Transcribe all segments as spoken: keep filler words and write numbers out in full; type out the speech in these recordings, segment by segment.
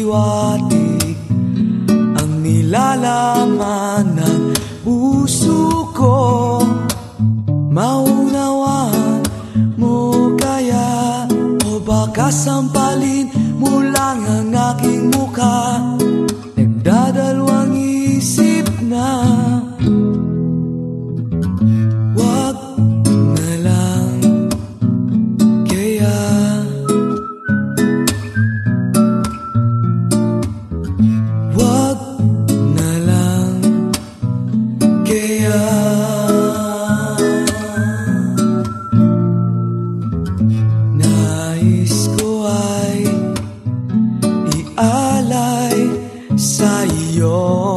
pahiwatig ang nilalaman ng puso ko. Maunawaan mo kaya, o baka sampalin mo lang ang aking mukha? Nagdadalawang isip na wag na lang kaya. Wag na lang kaya. Nais ko ay ialay sa iyo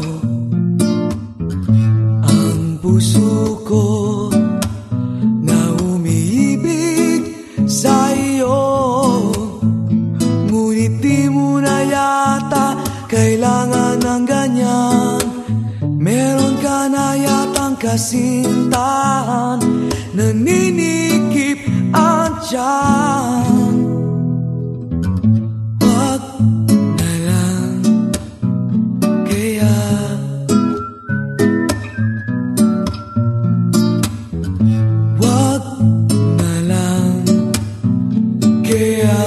ang puso ko na umiibig sa iyo. Ngunit di mo na yata kailangan ng ganyan. Meron ka na yatang kasintahan, naninikip ang tiyan. Wag na lang kaya. Wag na lang kaya.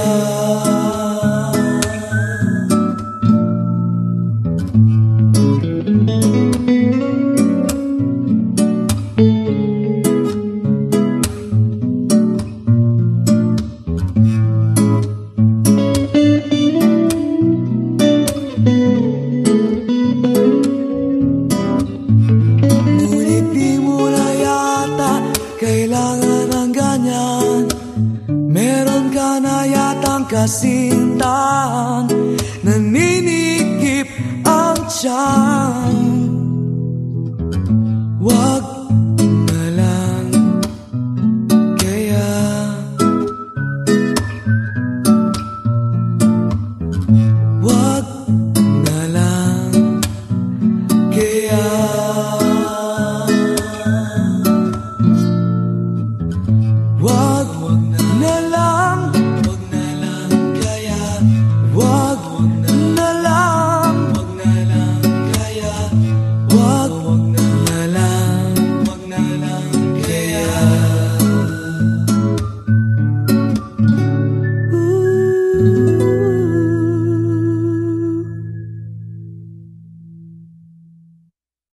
Ngunit di mo na yata kailangan ng ganyan. Meron ka na yatang kasintahan, naninikip ang tiyan. Wag na lang kaya. Wag na lang kaya. Wag na lang, wag na lang kaya. Wag na lang, wag na lang kaya. Wag